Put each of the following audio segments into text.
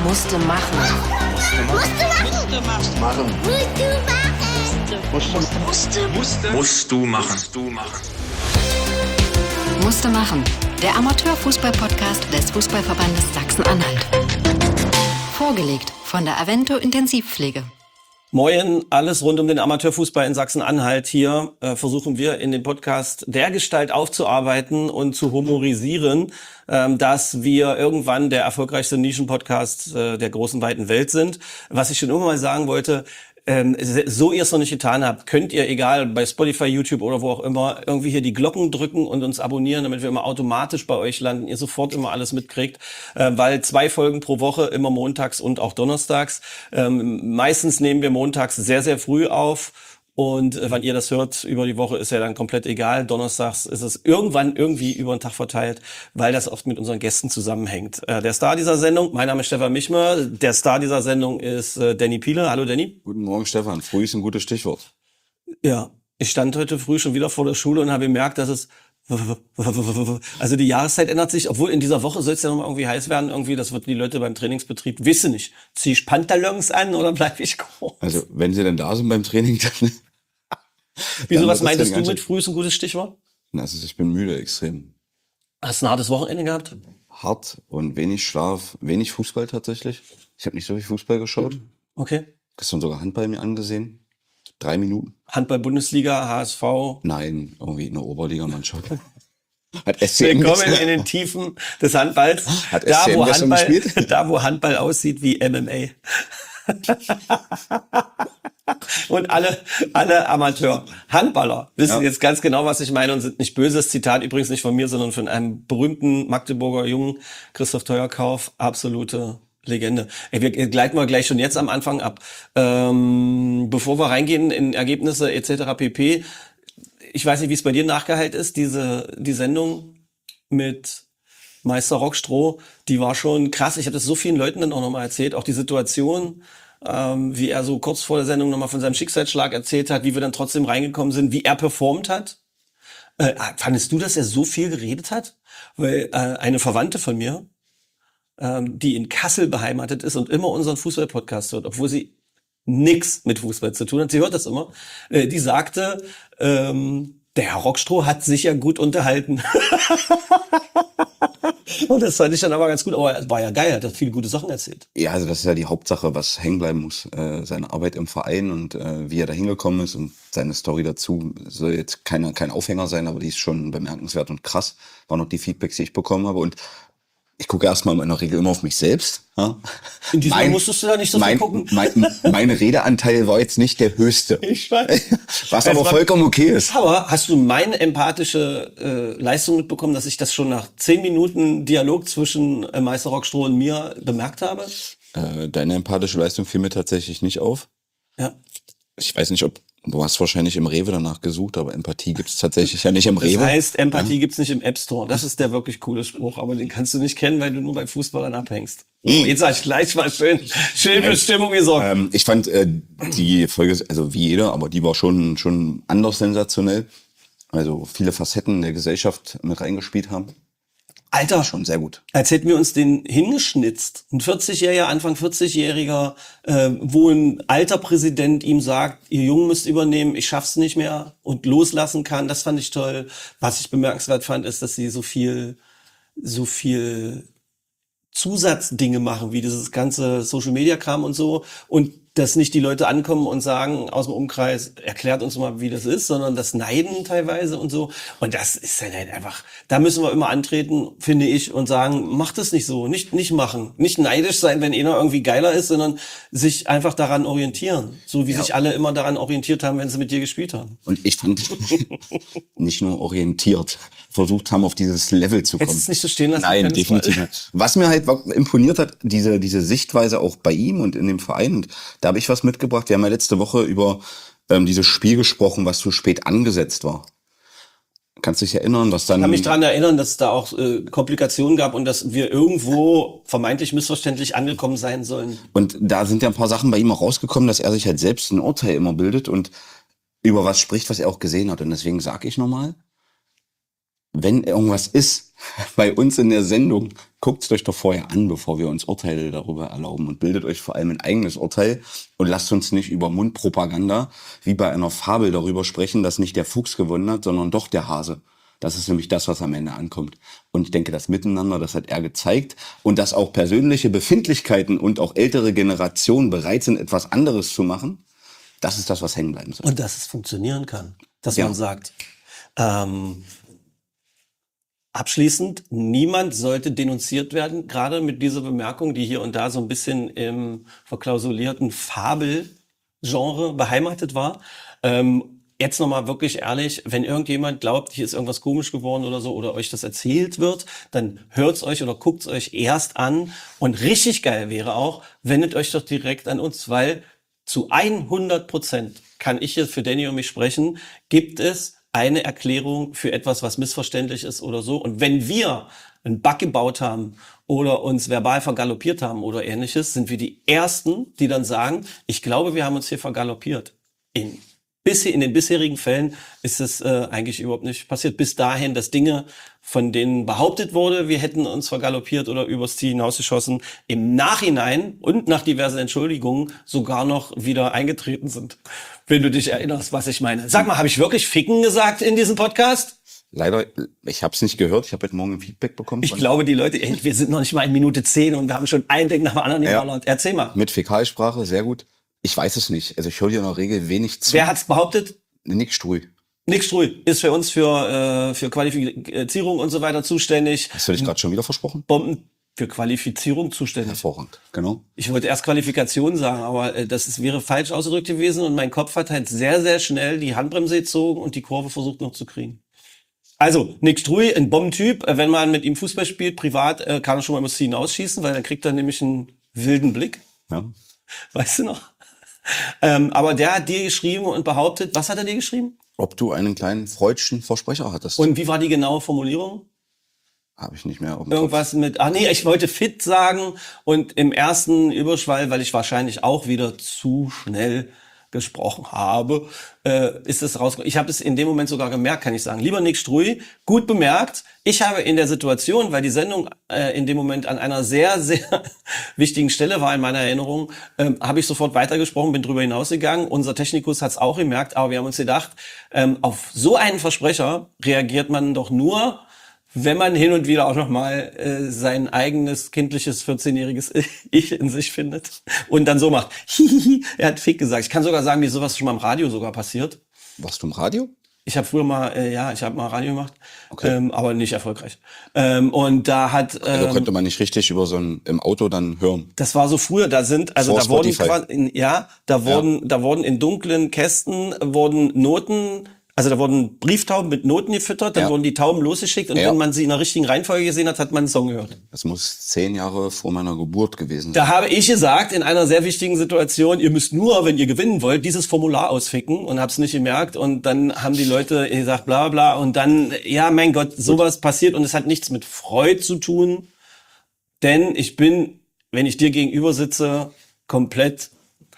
Musste machen. Musst du machen. Musste machen. Der Amateurfußball-Podcast des Fußballverbandes Sachsen-Anhalt. Vorgelegt von der Avento Intensivpflege. Moin, alles rund um den Amateurfußball in Sachsen-Anhalt. Hier versuchen wir in dem Podcast dergestalt aufzuarbeiten und zu humorisieren, dass wir irgendwann der erfolgreichste Nischen-Podcast der großen, weiten Welt sind. Was ich schon immer mal sagen wollte, so ihr es noch nicht getan habt, könnt ihr, egal, bei Spotify, YouTube oder wo auch immer, irgendwie hier die Glocken drücken und uns abonnieren, damit wir immer automatisch bei euch landen, ihr sofort immer alles mitkriegt, weil 2 Folgen pro Woche, immer montags und auch donnerstags. Meistens nehmen wir montags sehr, sehr früh auf. Und wann ihr das hört über die Woche, ist ja dann komplett egal. Donnerstags ist es irgendwann irgendwie über den Tag verteilt, weil das oft mit unseren Gästen zusammenhängt. Der Star dieser Sendung, mein Name ist Stefan Michmer. Der Star dieser Sendung ist Danny Piele. Hallo Danny. Guten Morgen Stefan. Früh ist ein gutes Stichwort. Ja, ich stand heute früh schon wieder vor der Schule und habe gemerkt, dass es also die Jahreszeit ändert sich, obwohl in dieser Woche soll es ja noch mal irgendwie heiß werden. Irgendwie, das wird die Leute beim Trainingsbetrieb wissen nicht. Zieh ich Pantalons an oder bleib ich kurz? Also wenn sie denn da sind beim Training, dann... Wieso, was meintest du mit früh ist ein gutes Stichwort? Also ich bin müde extrem. Hast du ein hartes Wochenende gehabt? Hart und wenig Schlaf, wenig Fußball tatsächlich. Ich habe nicht so viel Fußball geschaut. Okay. Gestern sogar Handball mir angesehen. 3 Minuten. Handball-Bundesliga, HSV. Nein, irgendwie eine Oberligamannschaft. Hat SCM Willkommen in den Tiefen des Handballs. Hat SCM gestern gespielt? Da, wo Handball aussieht wie MMA. Und alle Amateur-Handballer wissen jetzt ganz genau, was ich meine und sind nicht böses. Zitat übrigens nicht von mir, sondern von einem berühmten Magdeburger Jungen, Christoph Teuerkauf, absolute Legende. Ey, wir gleiten mal gleich schon jetzt am Anfang ab. Bevor wir reingehen in Ergebnisse etc. pp. Ich weiß nicht, wie es bei dir nachgeheilt ist, die Sendung mit Meister Rockstroh, die war schon krass. Ich habe das so vielen Leuten dann auch nochmal erzählt, auch die Situation, wie er so kurz vor der Sendung nochmal von seinem Schicksalsschlag erzählt hat, wie wir dann trotzdem reingekommen sind, wie er performt hat. Fandest du, dass er so viel geredet hat? Weil eine Verwandte von mir, die in Kassel beheimatet ist und immer unseren Fußball-Podcast hört, obwohl sie nix mit Fußball zu tun hat, sie hört das immer, die sagte, der Herr Rockstroh hat sich ja gut unterhalten. Und das fand ich dann aber ganz gut. Aber es war ja geil, er hat viele gute Sachen erzählt. Ja, also das ist ja die Hauptsache, was hängen bleiben muss. Seine Arbeit im Verein und wie er da hingekommen ist und seine Story dazu. Soll jetzt kein Aufhänger sein, aber die ist schon bemerkenswert und krass. Waren noch die Feedbacks, die ich bekommen habe. Und ich gucke erstmal in der Regel immer auf mich selbst. Ja. In diesem Mal musstest du da nicht so viel gucken. Mein Redeanteil war jetzt nicht der höchste. Ich weiß. Was aber vollkommen okay ist. Aber hast du meine empathische Leistung mitbekommen, dass ich das schon nach 10 Minuten Dialog zwischen Meister Rockstroh und mir bemerkt habe? Deine empathische Leistung fiel mir tatsächlich nicht auf. Ja. Ich weiß nicht, ob du hast wahrscheinlich im Rewe danach gesucht, aber Empathie gibt's tatsächlich ja nicht im Rewe. Das heißt, Empathie gibt's nicht im App Store. Das ist der wirklich coole Spruch, aber den kannst du nicht kennen, weil du nur bei Fußballern abhängst. Jetzt sag ich gleich mal schön für Stimmung gesorgt. Ich fand die Folge, also wie jeder, aber die war schon anders sensationell. Also viele Facetten der Gesellschaft mit reingespielt haben. Alter, schon sehr gut. Als hätten wir uns den hingeschnitzt. Ein 40-Jähriger, Anfang 40-Jähriger, wo ein alter Präsident ihm sagt, ihr Jungen müsst übernehmen, ich schaff's nicht mehr und loslassen kann. Das fand ich toll. Was ich bemerkenswert fand, ist, dass sie so viel Zusatzdinge machen, wie dieses ganze Social-Media-Kram und so. Und dass nicht die Leute ankommen und sagen aus dem Umkreis, erklärt uns mal, wie das ist, sondern das Neiden teilweise und so. Und das ist dann halt einfach, da müssen wir immer antreten, finde ich, und sagen, macht es nicht so, nicht machen. Nicht neidisch sein, wenn einer irgendwie geiler ist, sondern sich einfach daran orientieren. So wie sich alle immer daran orientiert haben, wenn sie mit dir gespielt haben. Und ich fand, nicht nur orientiert, versucht haben, auf dieses Level zu kommen. Hättest du es nicht so stehen lassen? Nein, definitiv nicht. Was mir halt imponiert hat, diese Sichtweise auch bei ihm und in dem Verein, und da habe ich was mitgebracht. Wir haben ja letzte Woche über dieses Spiel gesprochen, was zu spät angesetzt war. Kannst du dich erinnern, was dann... Ich kann mich daran erinnern, dass es da auch Komplikationen gab und dass wir irgendwo vermeintlich missverständlich angekommen sein sollen. Und da sind ja ein paar Sachen bei ihm auch rausgekommen, dass er sich halt selbst ein Urteil immer bildet und über was spricht, was er auch gesehen hat. Und deswegen sage ich nochmal, wenn irgendwas ist bei uns in der Sendung, guckt es euch doch vorher an, bevor wir uns Urteile darüber erlauben und bildet euch vor allem ein eigenes Urteil und lasst uns nicht über Mundpropaganda wie bei einer Fabel darüber sprechen, dass nicht der Fuchs gewonnen hat, sondern doch der Hase. Das ist nämlich das, was am Ende ankommt. Und ich denke, das Miteinander, das hat er gezeigt. Und dass auch persönliche Befindlichkeiten und auch ältere Generationen bereit sind, etwas anderes zu machen, das ist das, was hängen bleiben soll. Und dass es funktionieren kann. Dass Ja. man sagt, abschließend, niemand sollte denunziert werden, gerade mit dieser Bemerkung, die hier und da so ein bisschen im verklausulierten Fabelgenre beheimatet war. Jetzt nochmal wirklich ehrlich, wenn irgendjemand glaubt, hier ist irgendwas komisch geworden oder so, oder euch das erzählt wird, dann hört's euch oder guckt's euch erst an. Und richtig geil wäre auch, wendet euch doch direkt an uns, weil zu 100% kann ich jetzt für Danny und mich sprechen, gibt es eine Erklärung für etwas, was missverständlich ist oder so. Und wenn wir einen Bug gebaut haben oder uns verbal vergaloppiert haben oder ähnliches, sind wir die Ersten, die dann sagen, ich glaube, wir haben uns hier vergaloppiert. In den bisherigen Fällen ist es eigentlich überhaupt nicht passiert. Bis dahin, dass Dinge, von denen behauptet wurde, wir hätten uns vergaloppiert oder übers Ziel hinausgeschossen, im Nachhinein und nach diversen Entschuldigungen sogar noch wieder eingetreten sind. Wenn du dich erinnerst, was ich meine. Sag mal, habe ich wirklich Ficken gesagt in diesem Podcast? Leider, ich habe es nicht gehört. Ich habe heute Morgen ein Feedback bekommen. Ich glaube, die Leute, wir sind noch nicht mal in Minute 10 und wir haben schon ein Ding nach dem anderen Ja. geballert. Erzähl mal. Mit Fäkalsprache, sehr gut. Ich weiß es nicht. Also ich höre dir in der Regel wenig zu. Wer hat's behauptet? Nick Struy. Nick Struy ist für uns für Qualifizierung und so weiter zuständig. Hast du dich gerade schon wieder versprochen? Bomben für Qualifizierung zuständig. Hervorragend, genau. Ich wollte erst Qualifikation sagen, aber wäre falsch ausgedrückt gewesen und mein Kopf hat halt sehr, sehr schnell die Handbremse gezogen und die Kurve versucht noch zu kriegen. Also, Nick Struy, ein Bombentyp. Wenn man mit ihm Fußball spielt, privat, kann er schon mal übers Ziel hinausschießen, weil dann kriegt er nämlich einen wilden Blick. Ja. Weißt du noch? Aber der hat dir geschrieben und behauptet, was hat er dir geschrieben? Ob du einen kleinen freudschen Versprecher hattest, Und wie war die genaue Formulierung? habe ich nicht mehr auf dem Irgendwas mit, ich wollte fit sagen und im ersten Überschwall, weil ich wahrscheinlich auch wieder zu schnell gesprochen habe, ist es rausgekommen. Ich habe es in dem Moment sogar gemerkt, kann ich sagen. Lieber Nick Struy, gut bemerkt. Ich habe in der Situation, weil die Sendung in dem Moment an einer sehr, sehr wichtigen Stelle war in meiner Erinnerung, habe ich sofort weitergesprochen, bin drüber hinausgegangen. Unser Technikus hat es auch gemerkt, aber wir haben uns gedacht, auf so einen Versprecher reagiert man doch nur, wenn man hin und wieder auch nochmal sein eigenes kindliches 14-jähriges Ich in sich findet und dann so macht. Hihihi, er hat Fick gesagt. Ich kann sogar sagen, mir ist sowas schon mal im Radio sogar passiert. Warst du im Radio? Ich habe früher mal, ich habe mal Radio gemacht, Okay. aber nicht erfolgreich. Und da hat, Also konnte man nicht richtig über so ein im Auto dann hören. das war so früher, da Vor wurden Spotify. da wurden in dunklen Kästen wurden Noten. Also da wurden Brieftauben mit Noten gefüttert, dann Ja. wurden die Tauben losgeschickt und Ja. wenn man sie in der richtigen Reihenfolge gesehen hat, hat man einen Song gehört. Das muss 10 Jahre vor meiner Geburt gewesen sein. Da habe ich gesagt, in einer sehr wichtigen Situation, ihr müsst nur, wenn ihr gewinnen wollt, dieses Formular ausficken und hab's nicht gemerkt und dann haben die Leute gesagt, bla bla und dann, ja mein Gott, sowas passiert und es hat nichts mit Freud zu tun, denn ich bin, wenn ich dir gegenüber sitze, komplett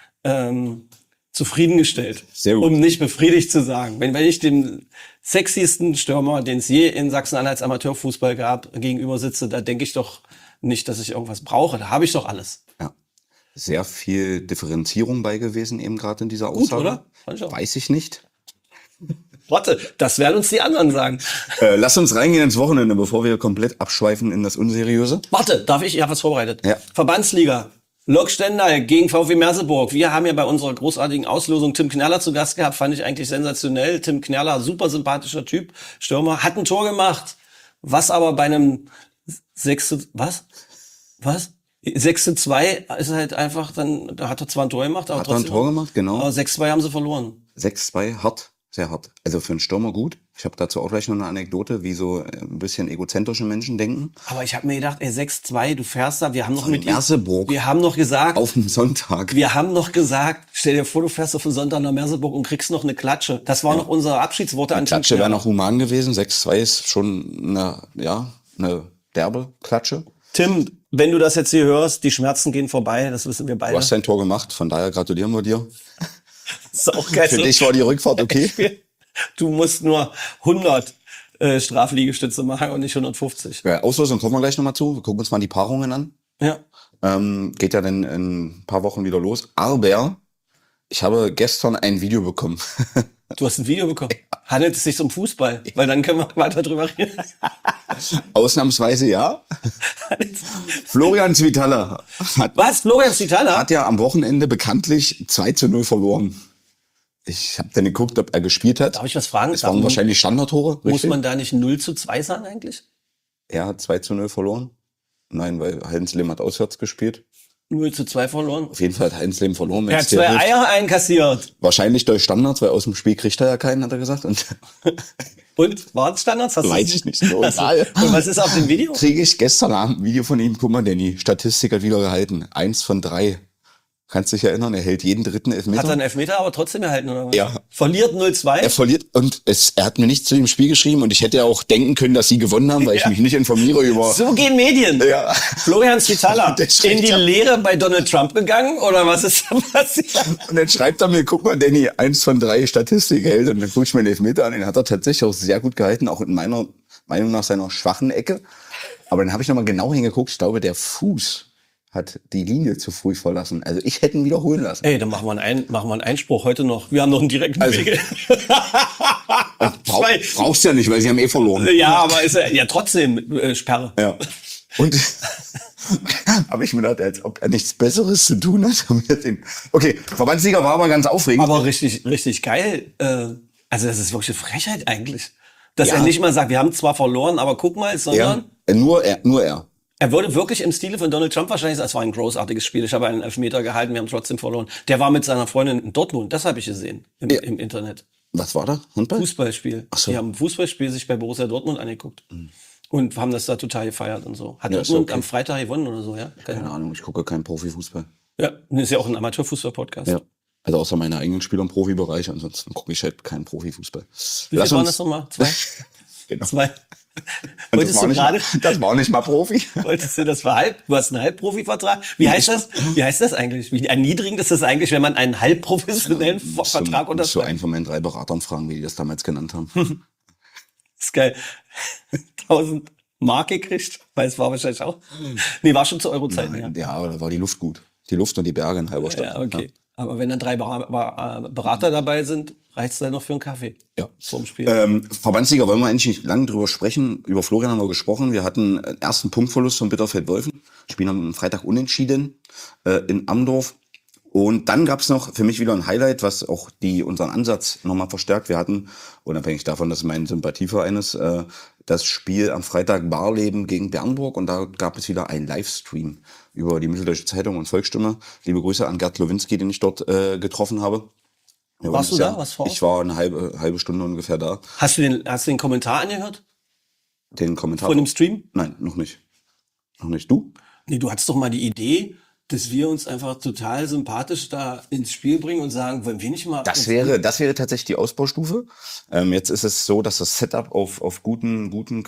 zufriedengestellt, Sehr gut. um nicht befriedigt zu sagen. Wenn ich dem sexiesten Stürmer, den es je in Sachsen-Anhalts Amateurfußball gab, gegenüber sitze, da denke ich doch nicht, dass ich irgendwas brauche. Da habe ich doch alles. Ja. Sehr viel Differenzierung bei gewesen eben gerade in dieser Gut, Aussage. oder? Fand ich auch. Weiß ich nicht. Warte, das werden uns die anderen sagen. Lass uns reingehen ins Wochenende, bevor wir komplett abschweifen in das Unseriöse. Warte, darf ich? Ich habe was vorbereitet. Ja. Verbandsliga. Lok Stendal gegen VfB Merseburg. Wir haben ja bei unserer großartigen Auslosung Tim Knerler zu Gast gehabt. Fand ich eigentlich sensationell. Tim Knerler, super sympathischer Typ. Stürmer, hat ein Tor gemacht. Was aber bei einem 6:2 ist halt einfach dann, da hat er zwar ein Tor gemacht, aber Hat er ein trotzdem. Tor gemacht, genau. Aber 6:2 haben sie verloren. 6-2, hart, sehr hart. Also für einen Stürmer gut. Ich habe dazu auch gleich noch eine Anekdote, wie so ein bisschen egozentrische Menschen denken. Aber ich habe mir gedacht, 6:2, du fährst da, wir haben noch Von mit ihm, Merseburg. wir haben noch gesagt, Auf dem Sonntag. wir haben noch gesagt, stell dir vor, du fährst auf den Sonntag nach Merseburg und kriegst noch eine Klatsche. Das waren noch unsere Abschiedsworte an Tim Klatsche wäre Knerler. noch human gewesen. 6-2 ist schon eine derbe Klatsche. Tim, wenn du das jetzt hier hörst, die Schmerzen gehen vorbei, das wissen wir Du beide. hast dein Tor gemacht, von daher gratulieren wir dir. Das ist auch geil. Für dich war die Rückfahrt okay. Du musst nur 100 Strafliegestütze machen und nicht 150. Ja, Auslosung kommen wir gleich nochmal zu. Wir gucken uns mal die Paarungen an. Ja. Geht ja dann in ein paar Wochen wieder los. Aber ich habe gestern ein Video bekommen. Du hast ein Video bekommen. Handelt es sich um Fußball? Weil dann können wir weiter drüber reden. Ausnahmsweise ja. Florian Svitala Was? Florian Svitala? hat ja am Wochenende bekanntlich 2-0 verloren. Ich habe dann geguckt, ob er gespielt hat. Darf ich was fragen? Es waren wahrscheinlich Standardtore. Muss richtig? man da nicht 0-2 sagen eigentlich? Er hat 2-0 verloren. Nein, weil Heidensleben hat auswärts gespielt. 0-2 verloren. Auf jeden Fall hat Heidensleben verloren. Er hat 2 Eier einkassiert. Wahrscheinlich durch Standards, weil aus dem Spiel kriegt er ja keinen, hat er gesagt. Und Waren es Standards? weiß ich nicht, so egal. Und was ist auf dem Video? Kriege ich gestern Abend ein Video von ihm. Guck mal, Danny, Statistik hat wieder gehalten. 1 von 3. Kannst dich erinnern, er hält jeden dritten Elfmeter. Hat er einen Elfmeter aber trotzdem erhalten, oder was? Ja. Verliert 0-2? Er verliert und er hat mir nichts zu dem Spiel geschrieben und ich hätte ja auch denken können, dass sie gewonnen haben, weil ich mich nicht informiere über... So gehen Medien. Ja. Florian Svitala, Der schreibt in die ja- Lehre bei Donald Trump gegangen, oder was ist da passiert? Und dann schreibt er mir, guck mal, Danny, 1 von 3 Statistik hält. Und dann gucke ich mir den Elfmeter an, den hat er tatsächlich auch sehr gut gehalten, auch in meiner Meinung nach seiner schwachen Ecke. Aber dann habe ich nochmal genau hingeguckt, ich glaube, der Fuß hat die Linie zu früh verlassen. Also ich hätte ihn wiederholen lassen. Ey, dann machen wir einen Einspruch heute noch. Wir haben noch einen direkten Also- Weg. Brauchst ja nicht, weil sie haben eh verloren. Ja, aber ist ja trotzdem Sperre. Ja. Und habe ich mir gedacht, als ob er nichts Besseres zu tun hat. Okay, Verbandssieger war aber ganz aufregend. Aber richtig geil. Also das ist wirklich eine Frechheit eigentlich. Dass Ja. er nicht mal sagt, wir haben zwar verloren, aber guck mal, sondern Nur er. er würde wirklich im Stile von Donald Trump wahrscheinlich sagen, es war ein großartiges Spiel, ich habe einen Elfmeter gehalten, wir haben trotzdem verloren. Der war mit seiner Freundin in Dortmund, das habe ich gesehen im Internet. Was war da? Handball? Fußballspiel. Ach so. Die haben ein Fußballspiel sich bei Borussia Dortmund angeguckt. Und haben das da total gefeiert und so. Hat Ja, ist Dortmund okay. am Freitag gewonnen oder so, ja? Keine Ahnung, ich gucke keinen Profifußball. Ja, das ist ja auch ein Amateurfußball-Podcast. Ja. Also außer meine eigenen Spieler im Profibereich, ansonsten gucke ich halt keinen Profifußball. Wie viel waren das nochmal? 2? Genau. 2. Und Wolltest du gerade, das war nicht mal Profi. wolltest du das du hast einen Halbprofi-Vertrag? Wie heißt das? Wie heißt das eigentlich? Wie erniedrigend ist das eigentlich, wenn man einen halbprofessionellen Vertrag Musst du unterschreibt? einen von meinen 3 Beratern fragen, wie die das damals genannt haben. Das ist geil. 1000 Mark gekriegt, weil es war wahrscheinlich auch. Nee, war schon zu Eurozeiten, ja. Ja, aber da war die Luft gut. Die Luft und die Berge in Halberstadt. Ja, okay. Aber wenn dann 3 Berater dabei sind, reicht's dann noch für einen Kaffee. Ja. Vorm Spiel. Verbandssieger wollen wir eigentlich nicht lange drüber sprechen. Über Florian haben wir gesprochen. Wir hatten einen ersten Punktverlust von Bitterfeld-Wolfen. Spielen am Freitag unentschieden in Amdorf. Und dann gab's noch für mich wieder ein Highlight, was auch unseren Ansatz nochmal verstärkt. Wir hatten, unabhängig davon, dass es mein Sympathieverein ist, das Spiel am Freitag Barleben gegen Bernburg. Und da gab es wieder einen Livestream über die Mitteldeutsche Zeitung und Volksstimme. Liebe Grüße an Gerd Lowinski, den ich dort getroffen habe. Ja, Warst du ja, da? Was vor Ort? Ich war eine halbe Stunde ungefähr da. Hast du den Kommentar angehört? Den Kommentar. Von dem Stream? Nein, noch nicht. Noch nicht. Du? Nee, du hattest doch mal die Idee, dass wir uns einfach total sympathisch da ins Spiel bringen und sagen, wollen wir nicht mal... Das wäre tatsächlich die Ausbaustufe. Jetzt ist es so, dass das Setup auf guten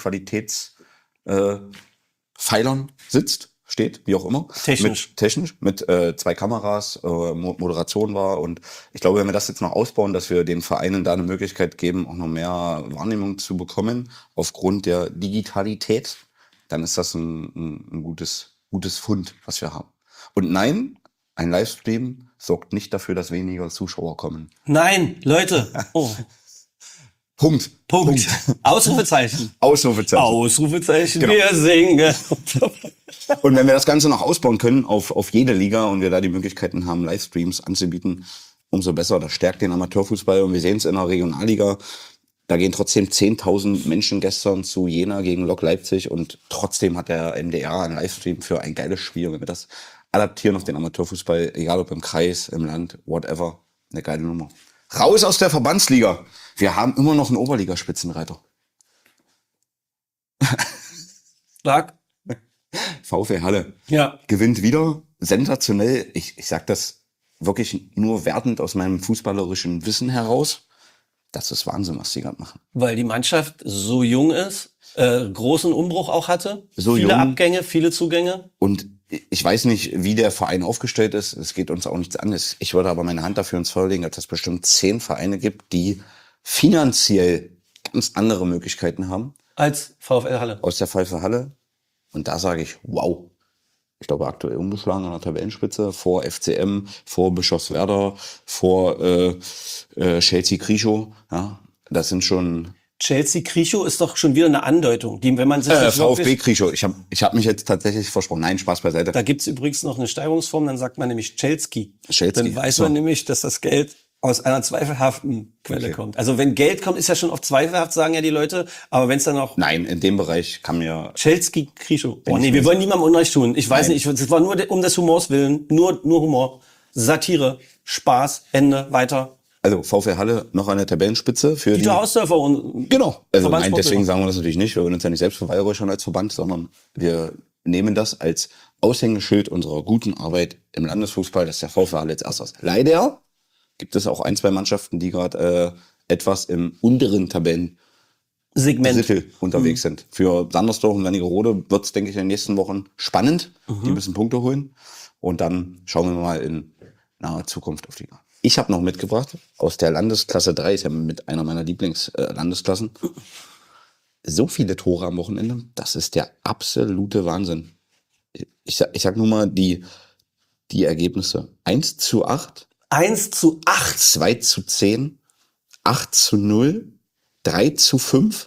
Qualitätspfeilern steht, wie auch immer. Technisch. Mit 2 Kameras, Moderation war. Und ich glaube, wenn wir das jetzt noch ausbauen, dass wir den Vereinen da eine Möglichkeit geben, auch noch mehr Wahrnehmung zu bekommen, aufgrund der Digitalität, dann ist das ein gutes Fund, was wir haben. Und nein, ein Livestream sorgt nicht dafür, dass weniger Zuschauer kommen. Nein, Leute. Oh. Punkt. Ausrufezeichen. Ausrufezeichen. Ausrufezeichen. Genau. Wir singen. Und wenn wir das Ganze noch ausbauen können auf jede Liga und wir da die Möglichkeiten haben, Livestreams anzubieten, umso besser. Das stärkt den Amateurfußball. Und wir sehen es in der Regionalliga. Da gehen trotzdem 10.000 Menschen gestern zu Jena gegen Lok Leipzig. Und trotzdem hat der MDR einen Livestream für ein geiles Spiel. Und wenn wir das adaptieren auf den Amateurfußball, egal ob im Kreis, im Land, whatever, eine geile Nummer. Raus aus der Verbandsliga. Wir haben immer noch einen Oberligaspitzenreiter. Sag. VfL Halle. Ja. Gewinnt wieder. Sensationell. Ich sag das wirklich nur wertend aus meinem fußballerischen Wissen heraus. Das ist Wahnsinn, was die gerade machen. Weil die Mannschaft so jung ist, großen Umbruch auch hatte. So viele jung. Abgänge, viele Zugänge. Und ich weiß nicht, wie der Verein aufgestellt ist. Es geht uns auch nichts an. Ich würde aber meine Hand dafür ins Feuer legen, dass es bestimmt 10 Vereine gibt, die finanziell ganz andere Möglichkeiten haben Als VfL Halle. aus der VfL Halle. Und da sage ich, wow. Ich glaube, aktuell ungeschlagen an der Tabellenspitze, vor FCM, vor Bischofswerda, vor Chelsea Krischow. Ja, das sind schon Chelsea Krischow ist doch schon wieder eine Andeutung, die, wenn man sich das VfB wirklich, Krischow. Ich hab mich jetzt tatsächlich versprochen. Nein, Spaß beiseite. da gibt's übrigens noch eine Steigerungsform, dann sagt man nämlich Chelsea. Chelsea, Dann weiß so. man nämlich, dass das Geld aus einer zweifelhaften Quelle Okay. kommt. Also wenn Geld kommt, ist ja schon oft zweifelhaft, sagen ja die Leute. Aber wenn es dann auch Nein, in dem Bereich kann mir Chelsea Krischow. Oh ich nee, mir- wir wollen niemandem Unrecht tun. Ich weiß Nein. nicht, es war nur um des Humors willen. Nur Humor. Satire. Spaß. Ende. Weiter. also VfL Halle noch an der Tabellenspitze für Dieter Hausdörfer und Genau. Also nein, Verbandssportler. deswegen sagen wir das natürlich nicht. Wir würden uns ja nicht selbst verweihräuchern als Verband, sondern wir nehmen das als Aushängeschild unserer guten Arbeit im Landesfußball, dass der VfL Halle jetzt erst ist. Leider gibt es auch ein, zwei Mannschaften, die gerade etwas im unteren Tabellendrittel Segment. unterwegs sind. Für Sandersdorf und Wernigerode wird es, denke ich, in den nächsten Wochen spannend. Die müssen Punkte holen. Und dann schauen wir mal in naher Zukunft auf die Liga. Ich habe noch mitgebracht aus der Landesklasse 3, ist ja mit einer meiner Lieblingslandesklassen. So viele Tore am Wochenende, das ist der absolute Wahnsinn. Ich sag nur mal die Ergebnisse. 1:8, 1:8. 2:10, 8:0, 3:5.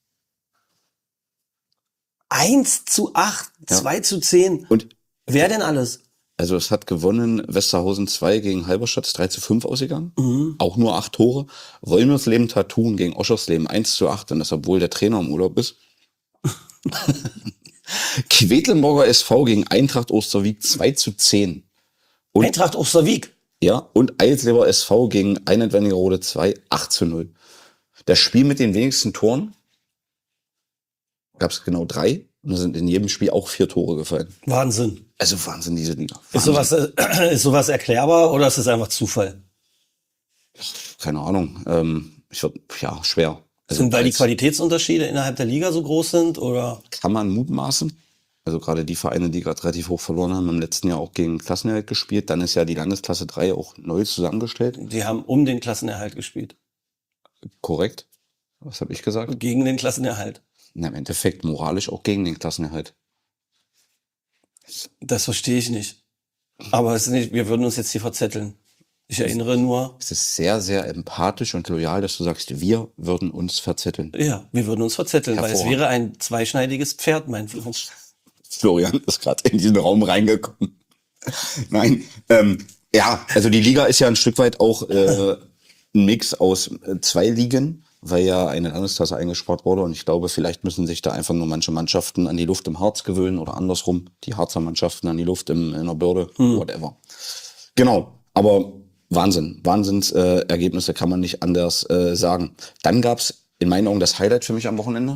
1:8. Ja. 2:10. Und Wer denn alles? also es hat gewonnen Westerhausen 2 gegen Halberstadt, ist 3:5 ausgegangen. Auch nur 8 Tore. Wolmersleben Tattun gegen Oschersleben 1:8, und das obwohl der Trainer im Urlaub ist. Quedlinburger SV gegen Eintracht Osterwieck 2:10. Und, Eintracht Osterwieck. ja, und Eilsleber SV gegen Einheit Wernigerode 2, 8:0. Das Spiel mit den wenigsten Toren gab es genau 3. Und da sind in jedem Spiel auch 4 Tore gefallen. Wahnsinn. Also Wahnsinn, diese Liga. Ist Wahnsinn. ist sowas erklärbar oder ist es einfach Zufall? Keine Ahnung. Ja, schwer. Also Weil die als- Qualitätsunterschiede innerhalb der Liga so groß sind oder? kann man mutmaßen. Also gerade die Vereine, die gerade relativ hoch verloren haben, im letzten Jahr auch gegen Klassenerhalt gespielt. Dann ist ja die Landesklasse 3 auch neu zusammengestellt. Die haben um den Klassenerhalt gespielt. Korrekt. Was habe ich gesagt? Gegen den Klassenerhalt. Na, im Endeffekt moralisch auch gegen den Klassenerhalt. Das verstehe ich nicht. Aber es ist nicht, wir würden uns jetzt hier verzetteln. Ich erinnere nur, Es ist sehr, sehr empathisch und loyal, dass du sagst, wir würden uns verzetteln. ja, wir würden uns verzetteln, weil es Hervorragend. wäre ein zweischneidiges Pferd, mein Freund. Florian ist gerade in diesen Raum reingekommen. Nein, ja, also die Liga ist ja ein Stück weit auch ein Mix aus 2 Ligen, weil ja eine Landesklasse eingespart wurde. Und ich glaube, vielleicht müssen sich da einfach nur manche Mannschaften an die Luft im Harz gewöhnen oder andersrum, die Harzer Mannschaften an die Luft in der Börde, whatever. Genau, aber Wahnsinn. Ergebnisse kann man nicht anders sagen. Dann gab's in meinen Augen das Highlight für mich am Wochenende.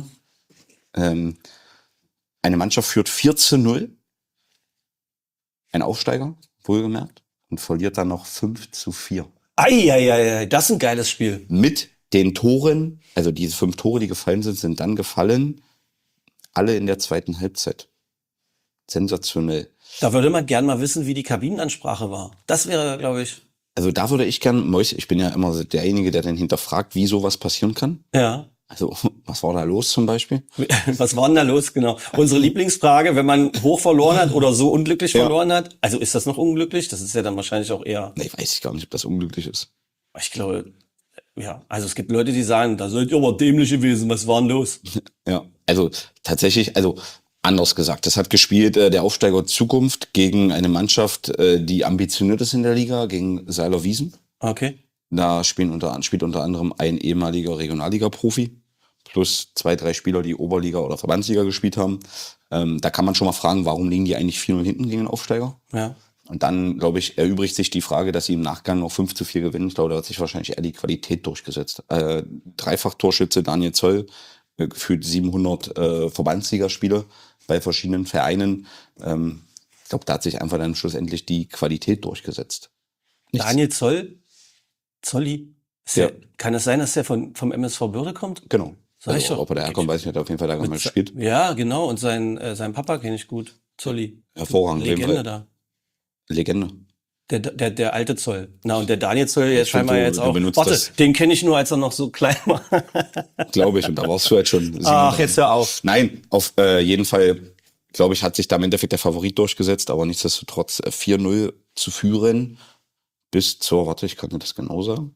Eine Mannschaft führt 4:0, ein Aufsteiger, wohlgemerkt, und verliert dann noch 5:4. Eieiei, das ist ein geiles Spiel. Mit den Toren, also diese 5 Tore, die gefallen sind, sind dann gefallen, alle in der zweiten Halbzeit. Sensationell. Da würde man gern mal wissen, wie die Kabinenansprache war. Das wäre, glaube ich, Also da würde ich gern, Mäus, ich bin ja immer derjenige, der dann hinterfragt, wie sowas passieren kann. ja. Also was war da los zum Beispiel? Was war denn da los? Genau. Unsere Lieblingsfrage, wenn man hoch verloren hat oder so unglücklich Ja. verloren hat. Also ist das noch unglücklich? Das ist ja dann wahrscheinlich auch eher, Nee, weiß ich gar nicht, ob das unglücklich ist. ich glaube, ja. Also es gibt Leute, die sagen, da seid ihr aber dämlich gewesen. Was war denn los? Ja, also tatsächlich, also anders gesagt, das hat gespielt der Aufsteiger Zukunft gegen eine Mannschaft, die ambitioniert ist in der Liga, gegen Seiler Wiesen. Okay. Da spielt unter anderem ein ehemaliger Regionalliga-Profi plus 2, 3 Spieler, die Oberliga oder Verbandsliga gespielt haben. Da kann man schon mal fragen, warum liegen die eigentlich 4:0 hinten gegen den Aufsteiger? Ja. Und dann, glaube ich, erübrigt sich die Frage, dass sie im Nachgang noch 5:4 gewinnen. Ich glaube, da hat sich wahrscheinlich eher die Qualität durchgesetzt. Dreifach-Torschütze Daniel Zoll, gefühlt 700 Verbandsligaspiele bei verschiedenen Vereinen. Ich glaube, da hat sich einfach dann schlussendlich die Qualität durchgesetzt. Nichts. Daniel Zolli. Ja. Kann es sein, dass der vom MSV Börde kommt? Genau. Sag ich Also, doch. ob er da herkommt, weiß ich nicht. Auf jeden Fall da mal gespielt. Ja, genau. Und sein Papa kenne ich gut. Zolli. Hervorragend. Legende da. Legende. Der alte Zoll. Na, und der Daniel Zoll jetzt find, scheinbar du- jetzt du auch. benutzt Warte, das. den kenne ich nur, als er noch so klein war. Glaube ich. Und da warst du halt schon 37. Ach, jetzt hör auf. Nein, auf jeden Fall, glaube ich, hat sich da im Endeffekt der Favorit durchgesetzt, aber nichtsdestotrotz 4-0 zu führen bis zur, warte, ich kann dir das genau sagen.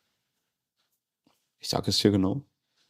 Ich sage es hier genau.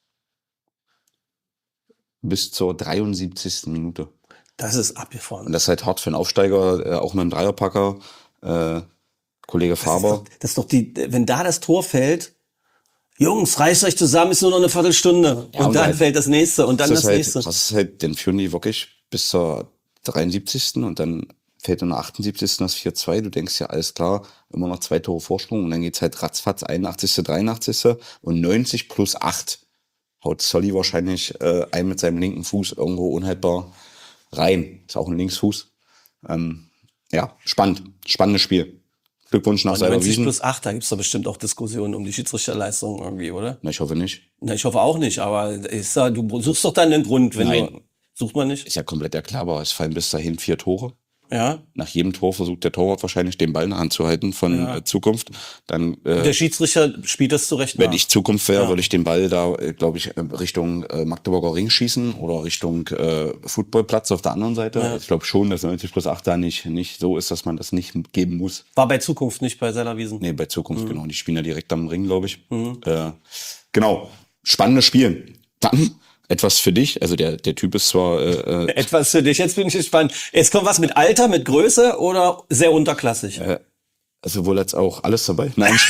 Bis zur 73. Minute. Das ist Und abgefahren. das ist halt hart für einen Aufsteiger, auch mit einem Dreierpacker. Kollege Faber. Das ist doch wenn da das Tor fällt, Jungs, reißt euch zusammen, ist nur noch eine Viertelstunde. Ja, und und dann halt- fällt das nächste und dann das nächste. Das ist halt, dann führen die wirklich bis zur 73. und dann fällt in der 78. das 4-2. Du denkst ja, alles klar, immer noch 2 Tore Vorsprung und dann geht's halt ratzfatz 81., 83. und 90 plus 8 haut Solly wahrscheinlich ein mit seinem linken Fuß irgendwo unhaltbar rein. Ist auch ein Linksfuß. Ja, spannendes Spiel. Glückwunsch nach 90 Seilerwiesen. plus 8, da gibt's doch bestimmt auch Diskussionen um die Schiedsrichterleistung irgendwie, oder? Na, ich hoffe nicht. Na, ich hoffe auch nicht, aber du suchst doch dann einen Grund, wenn Nein. du. Sucht man nicht? Ist ja komplett erklärbar. Es fallen bis dahin 4 Tore. Ja. Nach jedem Tor versucht der Torwart wahrscheinlich den Ball in der Hand zu halten von Zukunft. Dann, Der Schiedsrichter spielt das zurecht wenn nach. ich Zukunft wäre, würde ich den Ball da, glaube ich, Richtung Magdeburger Ring schießen oder Richtung Footballplatz auf der anderen Seite. Ja. Ich glaube schon, dass 90 plus 8 da nicht so ist, dass man das nicht geben muss. War bei Zukunft nicht bei Seilerwiesen. Nee, bei Zukunft, genau. Die spielen ja direkt am Ring, glaube ich. Genau. Spannendes Spiel. Dann etwas für dich. Also der Typ ist zwar Etwas für dich. Jetzt bin ich gespannt. Jetzt kommt was mit Alter, mit Größe oder sehr unterklassig? sowohl als auch alles dabei. Nein.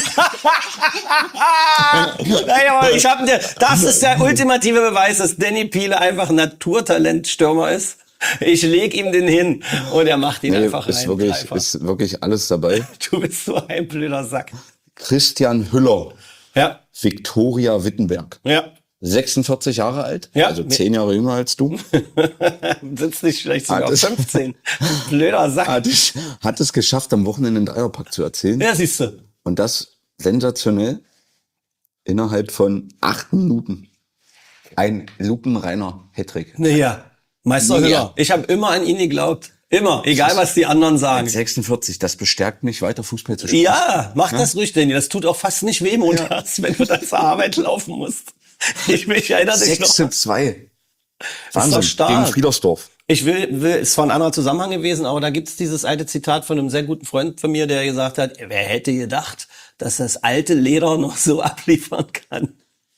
Naja, aber das ist der ultimative Beweis, dass Danny Piele einfach ein Naturtalent-Stürmer ist. Ich leg ihm den hin und er macht ihn einfach rein. Ist wirklich alles dabei. Du bist so ein blöder Sack. Christian Hüller, Ja, Viktoria Wittenberg. ja. 46 Jahre alt, Ja. also 10 Jahre jünger als du. Sitzt nicht vielleicht sogar Ah, das- 15. Blöder Sack. Hat es geschafft, am Wochenende einen Dreierpack zu erzählen. Ja, siehst du. Und das sensationell innerhalb von 8 Minuten. Ein lupenreiner Hattrick. Naja, Meister Ja. Hüller. Ich habe immer an ihn geglaubt. Immer. Egal, was die anderen sagen. 46, das bestärkt mich, weiter Fußball zu spielen. Ja, mach das ruhig, Danny. Das tut auch fast nicht weh montags, wenn du dann zur Arbeit laufen musst. Ich erinnere dich noch. 6-2. doch Wahnsinn, stark. gegen Friedersdorf. Ich will, es war ein anderer Zusammenhang gewesen, aber da gibt's dieses alte Zitat von einem sehr guten Freund von mir, der gesagt hat, wer hätte gedacht, dass das alte Leder noch so abliefern kann.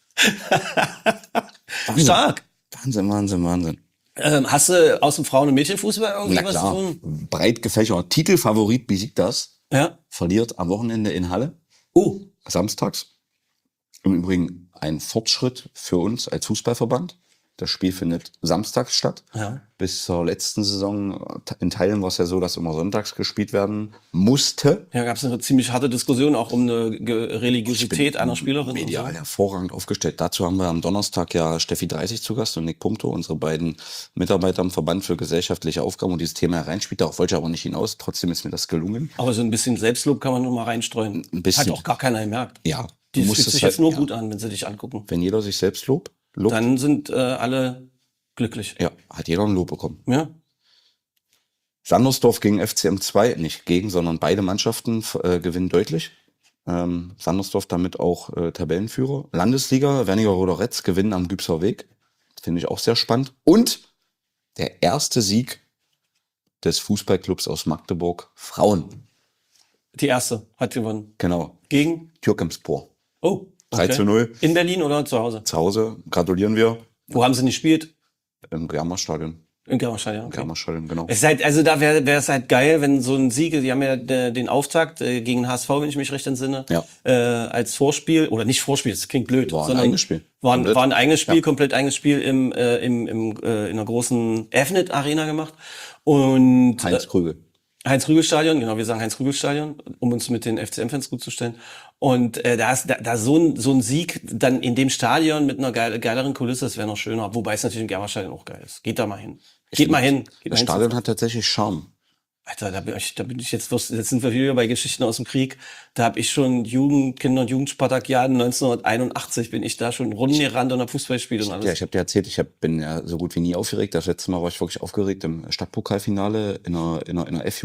Stark. Wahnsinn. Hast du aus dem Frauen- und Mädchenfußball irgendwie Na was klar, zu tun? breit gefächert. Titelfavorit besiegt das. Ja. Verliert am Wochenende in Halle. Samstags. Im Übrigen ein Fortschritt für uns als Fußballverband. Das Spiel findet samstags statt. Ja. Bis zur letzten Saison, in Teilen war es ja so, dass immer sonntags gespielt werden musste. Ja, gab's eine ziemlich harte Diskussion auch um eine Religiosität einer Spielerin. Medial und so. hervorragend aufgestellt. Dazu haben wir am Donnerstag ja Steffi 30 zu Gast und Nick Pumpto, unsere beiden Mitarbeiter im Verband für gesellschaftliche Aufgaben, und dieses Thema hereinspielt. Darauf wollte ich aber nicht hinaus. Trotzdem ist mir das gelungen. Aber so ein bisschen Selbstlob kann man nur mal reinstreuen. Ein bisschen. Hat auch gar keiner gemerkt. Ja, Die du musst fühlt es sich halt- jetzt nur ja. gut an, wenn sie dich angucken. Wenn jeder sich selbst lobt, Dann sind alle glücklich. ja, hat jeder ein Lob bekommen. Ja. Sandersdorf gegen FCM 2, nicht gegen, sondern beide Mannschaften gewinnen deutlich. Sandersdorf damit auch Tabellenführer. Landesliga, Wernigerode Reds gewinnen am Gübser Weg. Finde ich auch sehr spannend. Und der erste Sieg des Fußballclubs aus Magdeburg, Frauen. Die erste hat gewonnen. Genau, Gegen? Türkemspor. Oh. 3-0. In Berlin oder zu Hause? Zu Hause gratulieren wir Wo haben sie nicht gespielt? im Germerstadion. In Germerstadion. Okay. Germerstadion, genau. Es ist halt, also da wäre es halt geil, wenn so ein Sieg, die haben ja den Auftakt gegen HSV, wenn ich mich recht entsinne, Ja. als Vorspiel, oder nicht Vorspiel, das klingt blöd. War ein sondern eigenes Spiel. War Komplett. ein eigenes Spiel, Ja. komplett eigenes Spiel in einer großen Avnet Arena gemacht. Und Heinz Krügel. Heinz-Rügel-Stadion, genau, wir sagen Heinz-Rügel-Stadion, um uns mit den FCM-Fans gut zu stellen. Und da so ein Sieg dann in dem Stadion mit einer geileren Kulisse, das wäre noch schöner. Wobei es natürlich im Germerstadion auch geil ist. Geht da mal hin. Geht mal hin. Das Stadion hat tatsächlich Charme. Alter, da bin ich jetzt sind wir wieder bei Geschichten aus dem Krieg. Da habe ich schon Kinder- und Jugendspartakiaden 1981 bin ich da schon rumgerannt und hab Fußball gespielt und alles. Ja, ich habe dir erzählt, bin ja so gut wie nie aufgeregt. Das letzte Mal war ich wirklich aufgeregt im Stadtpokalfinale in einer F-Jugend.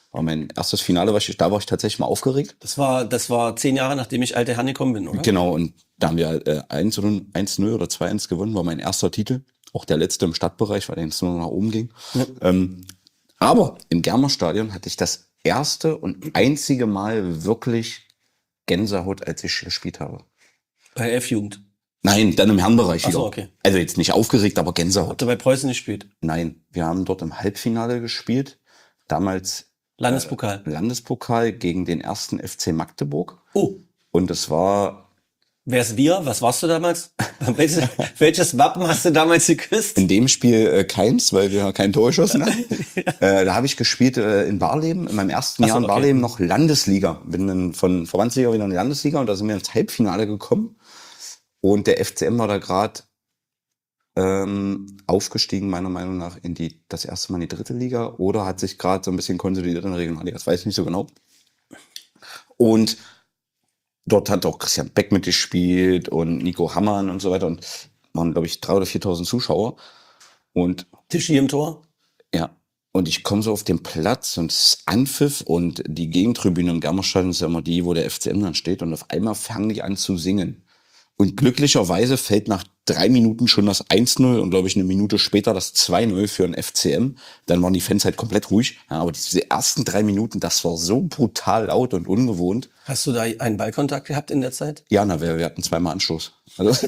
War mein erstes Finale, da war ich tatsächlich mal aufgeregt. Das war 10 Jahre, nachdem ich alte Herren gekommen bin, oder? Genau, und da haben wir 1-0 oder 2-1 gewonnen, war mein erster Titel. Auch der letzte im Stadtbereich, weil es nur noch nach oben ging. Ja. Aber im Germer-Stadion hatte ich das erste und einzige Mal wirklich Gänsehaut, als ich gespielt habe. Bei F-Jugend? Nein, dann im Herrenbereich wieder. Ach so, okay. Also jetzt nicht aufgeregt, aber Gänsehaut. Habt ihr bei Preußen gespielt? Nein, wir haben dort im Halbfinale gespielt. Damals Landespokal gegen den ersten FC Magdeburg. Oh. Und es war... Wer ist wir? Was warst du damals? Welches Wappen hast du damals geküsst? In dem Spiel keins, weil wir kein Tor geschossen haben. Da habe ich gespielt in Barleben, in meinem ersten Jahr in Barleben noch Landesliga. Bin dann von Verbandsliga wieder in die Landesliga und da sind wir ins Halbfinale gekommen. Und der FCM war da gerade aufgestiegen, meiner Meinung nach, das erste Mal in die 3. Liga oder hat sich gerade so ein bisschen konsolidiert in der Regionalliga. Das weiß ich nicht so genau. Und dort hat auch Christian Beck mitgespielt und Nico Hammann und so weiter. Und waren, glaube ich, 3.000 oder 4.000 Zuschauer. Und Tischi im Tor? Ja. Und ich komme so auf den Platz und es ist Anpfiff und die Gegentribüne im Germerstadion ist ja immer die, wo der FCM dann steht. Und auf einmal fangen die an zu singen. Und glücklicherweise fällt nach 3 Minuten schon das 1-0 und, glaube ich, eine Minute später das 2-0 für den FCM. Dann waren die Fans halt komplett ruhig. Ja, aber diese ersten 3 Minuten, das war so brutal laut und ungewohnt. Hast du da einen Ballkontakt gehabt in der Zeit? Ja, wir hatten 2-mal Anstoß. Also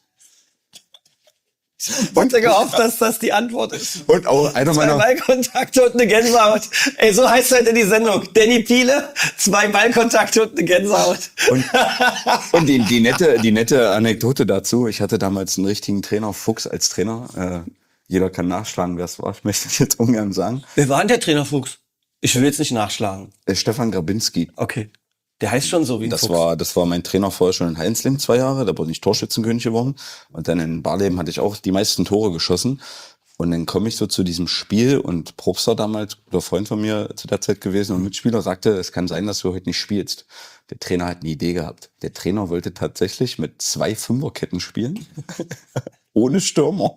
und ich gehofft, dass das die Antwort ist. Und auch einer meiner... 2 Ballkontakte und eine Gänsehaut. Ey, so heißt heute die Sendung. Danny Piele, 2 Ballkontakte und eine Gänsehaut. Und die nette Anekdote dazu. Ich hatte damals einen richtigen Trainer, Fuchs als Trainer. Jeder kann nachschlagen, wer es war. Ich möchte das jetzt ungern sagen. Wer war denn der Trainer Fuchs? Ich will jetzt nicht nachschlagen. Stefan Grabinski. Okay. Der heißt schon so wie ein Fuchs. Das war mein Trainer vorher schon in Heinsling 2 Jahre. Da bin ich Torschützenkönig geworden. Und dann in Barleben hatte ich auch die meisten Tore geschossen. Und dann komme ich so zu diesem Spiel und Probster damals, guter Freund von mir zu der Zeit gewesen und Mitspieler, sagte, es kann sein, dass du heute nicht spielst. Der Trainer hat eine Idee gehabt. Der Trainer wollte tatsächlich mit 2 Fünferketten spielen. Ohne Stürmer.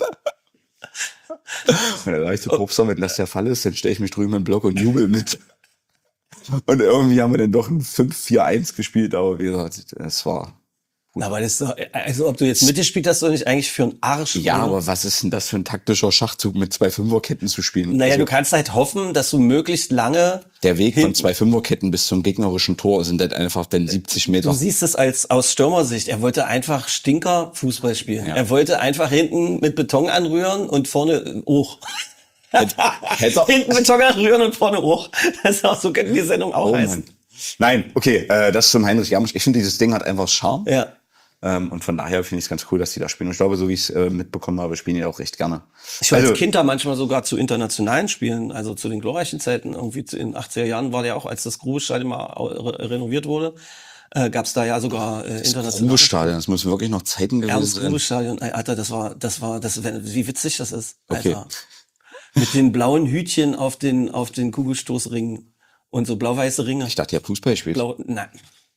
Und dann sag ich zu Probster, wenn das der Fall ist, dann stelle ich mich drüben im Block und jubel mit. Und irgendwie haben wir dann doch ein 5-4-1 gespielt, aber wie gesagt, es war... Aber das ist doch, also ob du jetzt mitgespielt hast, doch nicht eigentlich für einen Arsch. Ja, oder? Aber was ist denn das für ein taktischer Schachzug, mit 2 Fünferketten zu spielen? Naja, also, du kannst halt hoffen, dass du möglichst lange... Der Weg von 2 Fünferketten bis zum gegnerischen Tor sind halt einfach dann 70 Meter. Du siehst es aus Stürmersicht. Er wollte einfach Stinker-Fußball spielen. Ja. Er wollte einfach hinten mit Beton anrühren und vorne hoch. Hinten Beton anrühren und vorne hoch. Das ist auch so, könnte die Sendung auch heißen. Mann. Nein, okay, das zum Heinrich Jarmusch. Ich finde, dieses Ding hat einfach Charme. Ja. Und von daher finde ich es ganz cool, dass die da spielen. Und ich glaube, so wie ich es mitbekommen habe, spielen die auch recht gerne. Ich war als Kind da manchmal sogar zu internationalen Spielen, also zu den glorreichen Zeiten. Irgendwie in den 80er Jahren war der auch, als das Grubestadion mal renoviert wurde, gab es da ja sogar international. Das Grubestadion, das muss wirklich noch Zeiten gewesen sein. Das Grubestadion, Alter, das wie witzig das ist. Okay. Alter. Mit den blauen Hütchen auf den Kugelstoßringen und so blau-weiße Ringe. Ich dachte, ihr habt Fußball gespielt. Nein.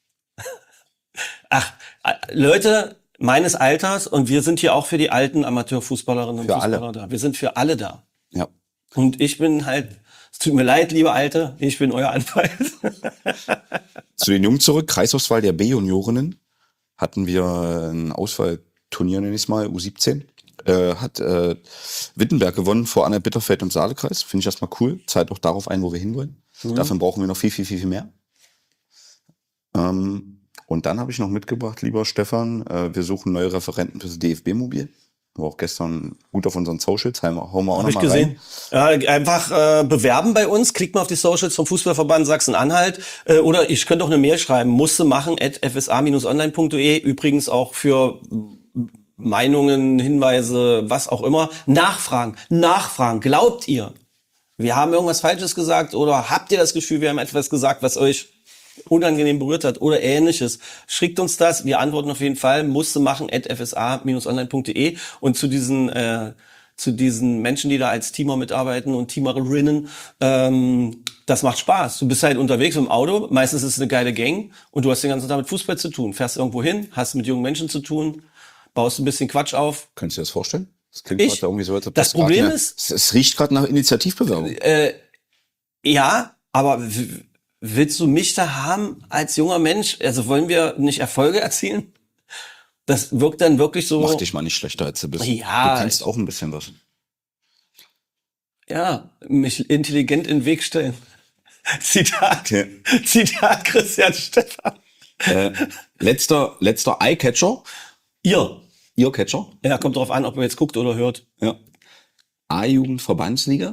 Ach, Leute meines Alters, und wir sind hier auch für die alten Amateurfußballerinnen und Fußballer da. Wir sind für alle da. Ja. Und ich bin halt, es tut mir leid, liebe Alte, ich bin euer Anwalt. Zu den Jungen zurück, Kreisauswahl der B-Juniorinnen hatten wir ein Auswahlturnier, nenne ich es mal, U17. Hat Wittenberg gewonnen vor Anna Bitterfeld im Saalekreis. Finde ich erstmal cool. Zahlt auch darauf ein, wo wir hinwollen. Davon brauchen wir noch viel mehr. Und dann habe ich noch mitgebracht, lieber Stefan, wir suchen neue Referenten fürs DFB-Mobil. War auch gestern gut auf unseren Socials, hauen wir auch noch mal rein. Ja, einfach bewerben bei uns, klickt mal auf die Socials vom Fußballverband Sachsen-Anhalt oder ich könnte auch eine Mail schreiben, musste machen @fsa-online.de, übrigens auch für Meinungen, Hinweise, was auch immer. Nachfragen, glaubt ihr, wir haben irgendwas Falsches gesagt oder habt ihr das Gefühl, wir haben etwas gesagt, was euch unangenehm berührt hat oder Ähnliches, schickt uns das, wir antworten auf jeden Fall, musste machen @fsa-online.de und zu diesen Menschen, die da als Teamer mitarbeiten und Teamerinnen, das macht Spaß. Du bist halt unterwegs im Auto, meistens ist es eine geile Gang und du hast den ganzen Tag mit Fußball zu tun, fährst irgendwo hin, hast mit jungen Menschen zu tun, baust ein bisschen Quatsch auf. Könntest du dir das vorstellen? Das klingt gerade irgendwie so, als ob das Problem ist, es riecht gerade nach Initiativbewerbung. Ja, Aber willst du mich da haben als junger Mensch? Also wollen wir nicht Erfolge erzielen? Das wirkt dann wirklich so. Mach dich mal nicht schlechter, als du bist. Ja. Du kannst auch ein bisschen was. Ja, mich intelligent in den Weg stellen. Zitat. Okay. Zitat Christian Stephan. Letzter Eye-Catcher. Ear-Catcher. Ja, kommt drauf an, ob man jetzt guckt oder hört. Ja. A-Jugend-Verbandsliga.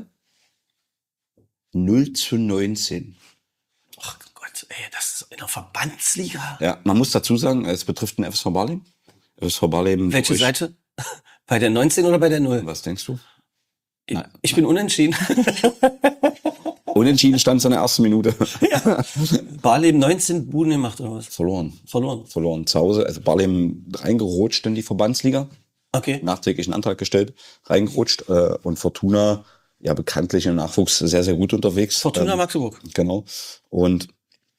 0:19. Ach Gott, ey, das ist in der Verbandsliga. Ja, man muss dazu sagen, es betrifft den FSV Barleben. FSV Barleben. Welche Seite? Bei der 19 oder bei der 0? Was denkst du? Ich bin unentschieden. Unentschieden stand es in der ersten Minute. Ja. Barleben 19 Buden gemacht oder was? Verloren. Verloren. Zu Hause. Also Barleben reingerutscht in die Verbandsliga. Okay. Nachträglich einen Antrag gestellt, reingerutscht. Und Fortuna, ja bekanntlich im Nachwuchs sehr, sehr gut unterwegs. Fortuna Magdeburg. Genau. Und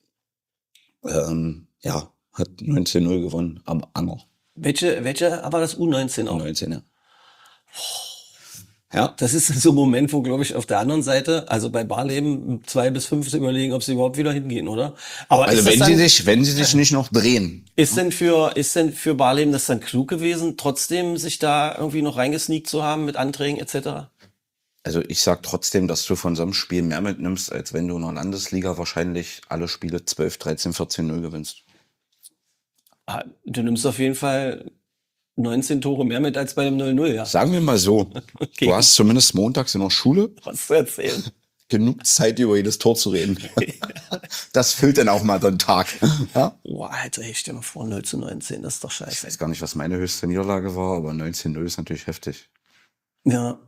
ja, hat 19:0 gewonnen am Anger. Welche, aber das U19 auch. 19, ja. Ja, Das ist so ein Moment, wo, glaube ich, auf der anderen Seite, also bei Barleben 2 bis 5 überlegen, ob sie überhaupt wieder hingehen, oder? Aber also ist das wenn sie sich nicht noch drehen. ist denn für Barleben das dann klug gewesen, trotzdem sich da irgendwie noch reingesneakt zu haben mit Anträgen etc.? Also ich sag trotzdem, dass du von so einem Spiel mehr mitnimmst, als wenn du in der Landesliga wahrscheinlich alle Spiele 12, 13, 14-0 gewinnst. Ah, du nimmst auf jeden Fall 19 Tore mehr mit als bei dem 0-0, ja. Sagen wir mal so, Okay. du hast zumindest montags in der Schule Was zu erzählen. genug Zeit, über jedes Tor zu reden. Das füllt dann auch mal den Tag. Ja? Boah, Alter, ich stell mal vor, 0:19, das ist doch Ich scheiße. weiß gar nicht, was meine höchste Niederlage war, aber 19:0 ist natürlich heftig. Ja.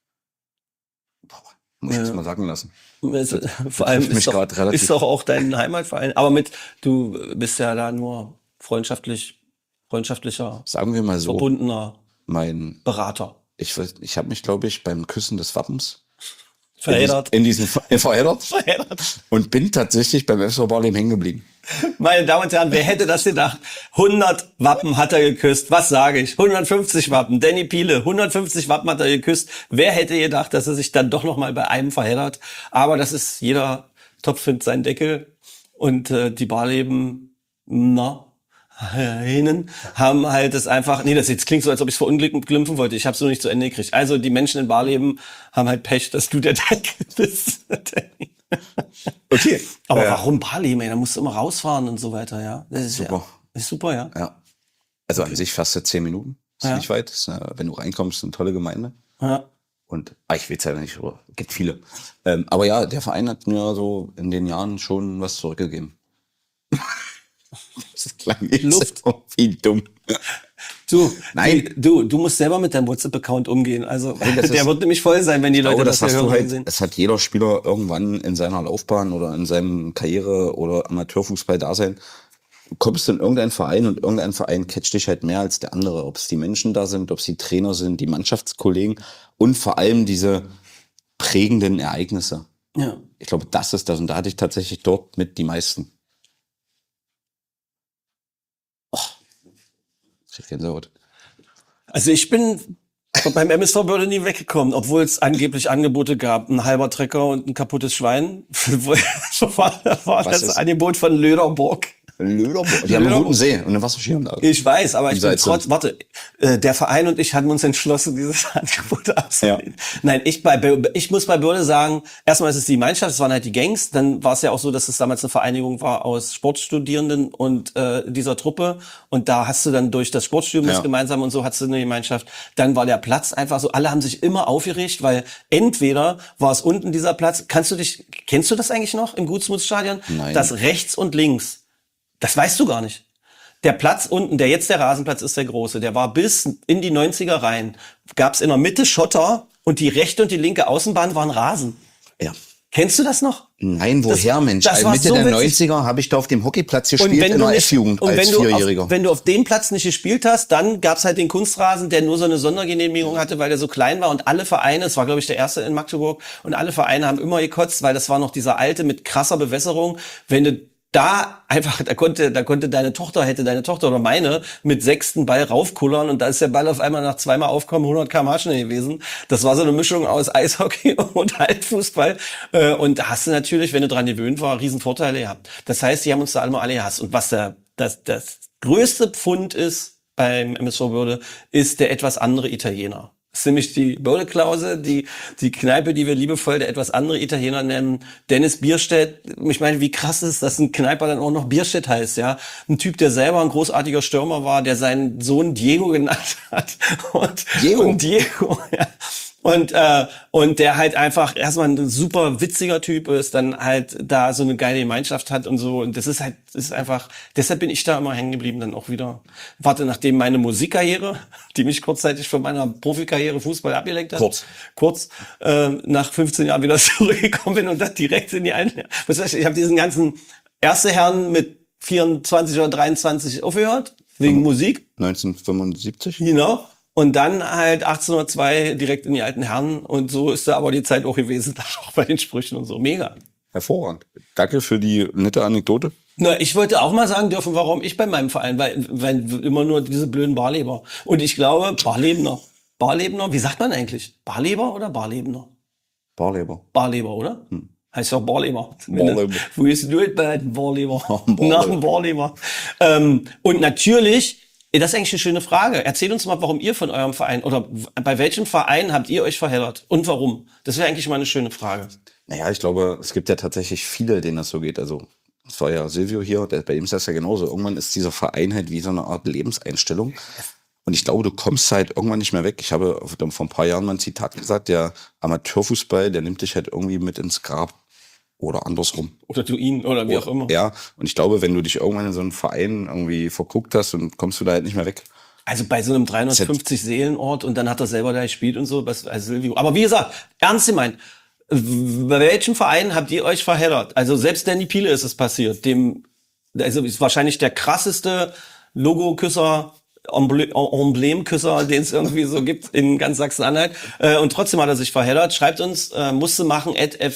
Muss ich Ja. jetzt mal sagen lassen. Vor allem mich grad relativ- ist doch auch dein Heimatverein. Aber du bist ja da nur freundschaftlicher, Sagen wir mal so, verbundener Berater. ich habe mich, glaube ich, beim Küssen des Wappens Verheddert. verheddert und bin tatsächlich beim FSV Barleben hängen geblieben. Meine Damen und Herren, wer hätte das gedacht? 100 Wappen hat er geküsst. Was sage ich? 150 Wappen. Danny Piele, 150 Wappen hat er geküsst. Wer hätte gedacht, dass er sich dann doch noch mal bei einem verheddert? Aber das ist, jeder Topf findet seinen Deckel. Und die Barleben, haben halt das einfach, das jetzt klingt so, als ob ich es verunglimpfen wollte. Ich habe es nur nicht zu Ende gekriegt. Also die Menschen in Barleben haben halt Pech, dass du der Deckel bist. Okay. Aber warum Barleben, ey? Da musst du immer rausfahren und so weiter, ja. Das ist Super. Ist super, ja. Ja. Also an sich fast 10 Minuten. Ist Ja. nicht weit. Ist, wenn du reinkommst, eine tolle Gemeinde. Ja. Und ich will es ja nicht, aber gibt viele. Aber ja, der Verein hat mir so in den Jahren schon was zurückgegeben. Das klang jetzt Luft. wie dumm. Du, Nein. Du musst selber mit deinem WhatsApp-Account umgehen. Also Nein, das der ist- wird nämlich voll sein, wenn die Ich Leute glaube, das das hier hast du hören halt, sehen. es hat jeder Spieler irgendwann in seiner Laufbahn oder in seinem Karriere- oder Amateurfußball-Dasein. Du kommst in irgendeinen Verein und irgendein Verein catcht dich halt mehr als der andere. Ob es die Menschen da sind, ob es die Trainer sind, die Mannschaftskollegen und vor allem diese prägenden Ereignisse. Ja. Ich glaube, das ist das. Und da hatte ich tatsächlich dort mit die meisten. Ich krieg Gänsehaut. Also ich bin beim MSV Börde nie weggekommen, obwohl es angeblich Angebote gab. Ein halber Trecker und ein kaputtes Schwein. war das ist- Angebot von Löderburg. Löderburg. Die haben einen guten See und eine Wasserskianlage. Ich weiß, aber ich bin Salze. der Verein und ich haben uns entschlossen, dieses Angebot abzulehnen. Nein, ich muss bei Börde sagen, erstmal ist es die Gemeinschaft, es waren halt die Gangs, dann war es ja auch so, dass es damals eine Vereinigung war aus Sportstudierenden und dieser Truppe und da hast du dann durch das Sportstudium das Ja. gemeinsam und so hast du eine Gemeinschaft. Dann war der Platz einfach so, alle haben sich immer aufgeregt, weil entweder war es unten dieser Platz, kennst du das eigentlich noch im Gutsmutsstadion? Nein. Das rechts und links. Das weißt du gar nicht. Der Platz unten, der jetzt der Rasenplatz ist, der große, der war bis in die 90er rein. Gab's in der Mitte Schotter und die rechte und die linke Außenbahn waren Rasen. Ja. Kennst du das noch? Nein, woher, Mensch? das war Mitte so der witzig. 90er habe ich da auf dem Hockeyplatz gespielt in der F-Jugend als Vierjähriger. Wenn du auf dem Platz nicht gespielt hast, dann gab's halt den Kunstrasen, der nur so eine Sondergenehmigung hatte, weil der so klein war und alle Vereine, es war glaube ich der erste in Magdeburg, und alle Vereine haben immer gekotzt, weil das war noch dieser alte mit krasser Bewässerung. Wenn du da einfach, da konnte deine Tochter oder meine mit 6. Ball raufkullern und da ist der Ball auf einmal nach 2-mal Aufkommen 100 km/h schnell gewesen. Das war so eine Mischung aus Eishockey und Halbfußball. Und da hast du natürlich, wenn du dran gewöhnt war, riesen Vorteile gehabt. Das heißt, die haben uns da alle gehasst. Und was das größte Pfund ist beim MSV Börde, ist der etwas andere Italiener. Das ist nämlich die Börde-Klause, die Kneipe, die wir liebevoll der etwas andere Italiener nennen. Dennis Bierstedt. Ich meine, wie krass ist, dass ein Kneiper dann auch noch Bierstedt heißt, ja? Ein Typ, der selber ein großartiger Stürmer war, der seinen Sohn Diego genannt hat. Und Diego, ja. Und der halt einfach erstmal ein super witziger Typ ist, dann halt da so eine geile Gemeinschaft hat und so. Und das ist einfach, deshalb bin ich da immer hängen geblieben dann auch wieder. Nachdem meine Musikkarriere, die mich kurzzeitig von meiner Profikarriere Fußball abgelenkt hat, kurz nach 15 Jahren wieder zurückgekommen bin und dann direkt in die alten. Ich habe diesen ganzen erste Herren mit 24 oder 23 aufgehört, wegen Musik. 1975? Genau. Und dann halt 1802 direkt in die alten Herren. Und so ist da aber die Zeit auch gewesen, auch bei den Sprüchen und so. Mega. Hervorragend. Danke für die nette Anekdote. Na, ich wollte auch mal sagen dürfen, warum ich bei meinem Verein, weil immer nur diese blöden Barleber. Und ich glaube, Barlebner, wie sagt man eigentlich? Barleber oder Barlebner? Barleber, oder? Heißt ja auch Barleber. Wo ist du bei den Barleber? Nach dem Barleber. Und natürlich, das ist eigentlich eine schöne Frage. Erzählt uns mal, warum ihr von eurem Verein oder bei welchem Verein habt ihr euch verheddert und warum? Das wäre eigentlich mal eine schöne Frage. Naja, ich glaube, es gibt ja tatsächlich viele, denen das so geht. Also, es war ja Silvio hier, bei ihm ist das ja genauso. Irgendwann ist dieser Verein halt wie so eine Art Lebenseinstellung. Und ich glaube, du kommst halt irgendwann nicht mehr weg. Ich habe vor ein paar Jahren mal ein Zitat gesagt, der Amateurfußball, der nimmt dich halt irgendwie mit ins Grab. Oder andersrum. Oder du ihn, oder wie auch immer. Ja, und ich glaube, wenn du dich irgendwann in so einen Verein irgendwie verguckt hast, dann kommst du da halt nicht mehr weg. Also bei so einem 350 Seelenort und dann hat er selber da gespielt und so. Also Silvio. Aber wie gesagt, ernst gemeint, bei welchem Verein habt ihr euch verheddert? Also selbst Danny Piele ist es passiert. Also ist wahrscheinlich der krasseste Logo-Küsser, Emblemküsser, den es irgendwie so gibt in ganz Sachsen-Anhalt. Und trotzdem hat er sich verheddert. Schreibt uns, musste machen,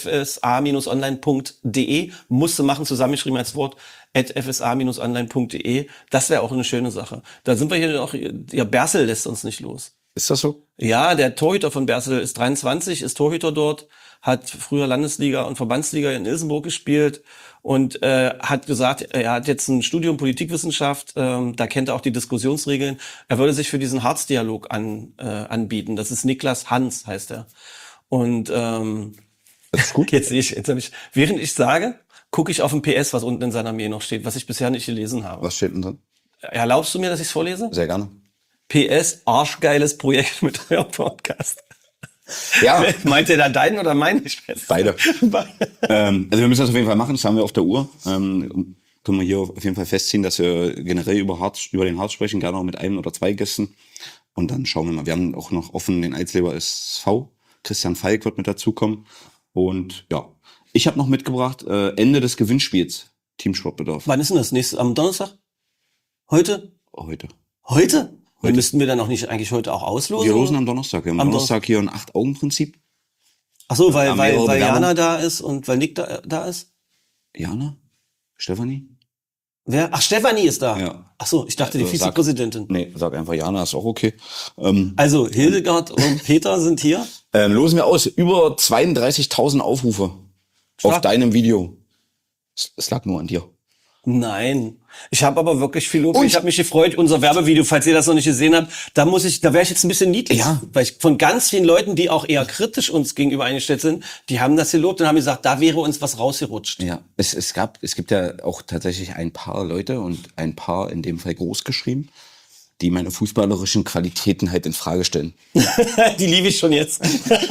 @fsa-online.de. Musste machen, zusammengeschrieben als Wort, @fsa-online.de. Das wäre auch eine schöne Sache. Da sind wir hier noch, ja, Bersel lässt uns nicht los. Ist das so? Ja, der Torhüter von Bersel ist 23, ist Torhüter dort, hat früher Landesliga und Verbandsliga in Ilsenburg gespielt und hat gesagt, er hat jetzt ein Studium Politikwissenschaft, da kennt er auch die Diskussionsregeln. Er würde sich für diesen Harzdialog anbieten. Das ist Niklas Hans, heißt er. Und das ist gut. Jetzt während ich sage, gucke ich auf ein PS, was unten in seiner Mail noch steht, was ich bisher nicht gelesen habe. Was steht denn drin? Erlaubst du mir, dass ich es vorlese? Sehr gerne. PS, arschgeiles Projekt mit eurem Podcast. Ja. Meint ihr da deinen oder meinen? Beide. Also wir müssen das auf jeden Fall machen, das haben wir auf der Uhr. Können wir hier auf jeden Fall festziehen, dass wir generell über den Harz sprechen, gerne auch mit 1 oder 2 Gästen. Und dann schauen wir mal. Wir haben auch noch offen den Eidsleber SV. Christian Falk wird mit dazukommen. Und ja, ich habe noch mitgebracht, Ende des Gewinnspiels, Teamsportbedarf. Wann ist denn das? Am Donnerstag? Heute? Heute? Und müssten wir dann auch nicht eigentlich heute auch auslosen? Wir losen am Donnerstag. Wir haben am Donnerstag hier ein 8-Augen-Prinzip. Ach so, weil Jana da ist und weil Nick da ist? Jana? Stefanie? Wer? Ach, Stefanie ist da. Ja. Ach so, ich dachte die Vizepräsidentin. Nee, sag einfach Jana, ist auch okay. Also Hildegard und Peter sind hier. Losen wir aus. Über 32.000 Aufrufe auf deinem Video. Es lag nur an dir. Nein. Ich habe aber wirklich viel Lob. Ich habe mich gefreut, unser Werbevideo, falls ihr das noch nicht gesehen habt, da wäre ich jetzt ein bisschen niedlich. Ja. Weil ich von ganz vielen Leuten, die auch eher kritisch uns gegenüber eingestellt sind, die haben das gelobt und haben gesagt, da wäre uns was rausgerutscht. Ja, es gibt ja auch tatsächlich ein paar Leute und ein paar in dem Fall groß geschrieben, die meine fußballerischen Qualitäten halt in Frage stellen. Die liebe ich schon jetzt.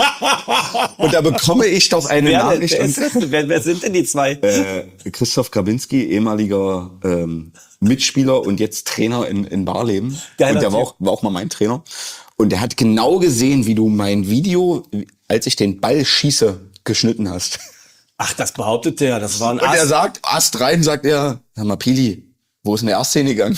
Und da bekomme ich doch eine Nachricht. Wer sind denn die zwei? Christoph Grabinski, ehemaliger Mitspieler und jetzt Trainer in Barleben. Geiler und der war auch mal mein Trainer. Und der hat genau gesehen, wie du mein Video, als ich den Ball schieße, geschnitten hast. Ach, das behauptet der. Das war ein Ast. Und er sagt, Ast rein, sagt er, sag mal, Pili, wo ist denn der Erste hingegangen?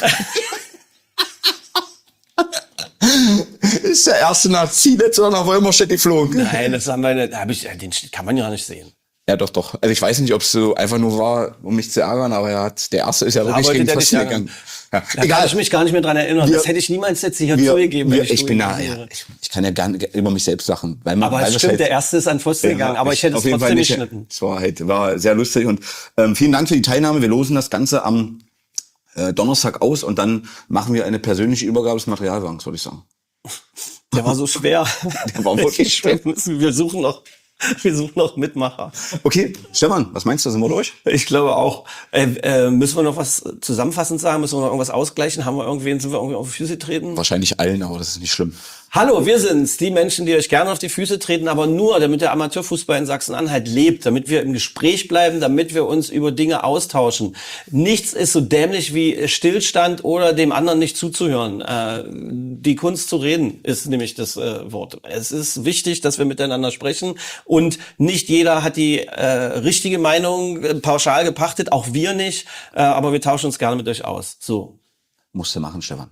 Ist der Erste nach Zielitz oder nach Wolmerstedt geflogen? Nein, das haben wir nicht. Den kann man ja nicht sehen. Ja, doch. Also ich weiß nicht, ob es so einfach nur war, um mich zu ärgern, aber der erste ist ja wirklich wollte gegen der Pfosten dich gegangen. Ja. Da kann ich mich gar nicht mehr dran erinnern. Das hätte ich niemals jetzt hier zugegeben. Ich kann ja gar nicht über mich selbst lachen. Aber es stimmt, der erste ist an Pfosten gegangen, aber ich hätte es trotzdem nicht geschnitten. Es war sehr lustig und vielen Dank für die Teilnahme. Wir losen das Ganze am Donnerstag aus und dann machen wir eine persönliche Übergabe des Materialwagens, würde ich sagen. Der war so schwer. Der war wirklich schwer. Wir suchen noch Mitmacher. Okay, Stefan, was meinst du, sind wir durch? Ich glaube auch. Müssen wir noch was zusammenfassend sagen? Müssen wir noch irgendwas ausgleichen? Sind wir irgendwie auf die Füße treten? Wahrscheinlich allen, aber das ist nicht schlimm. Hallo, wir sind's, die Menschen, die euch gerne auf die Füße treten, aber nur, damit der Amateurfußball in Sachsen-Anhalt lebt, damit wir im Gespräch bleiben, damit wir uns über Dinge austauschen. Nichts ist so dämlich wie Stillstand oder dem anderen nicht zuzuhören. Die Kunst zu reden ist nämlich das Wort. Es ist wichtig, dass wir miteinander sprechen und nicht jeder hat die richtige Meinung pauschal gepachtet, auch wir nicht, aber wir tauschen uns gerne mit euch aus. So. Musste machen, Stefan.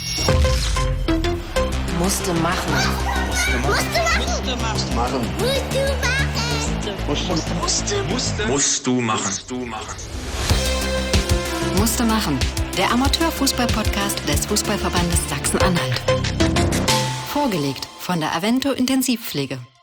Musste machen. Musste machen. Der Amateurfußball-Podcast des Fußballverbandes Sachsen-Anhalt. Vorgelegt von der Avento Intensivpflege.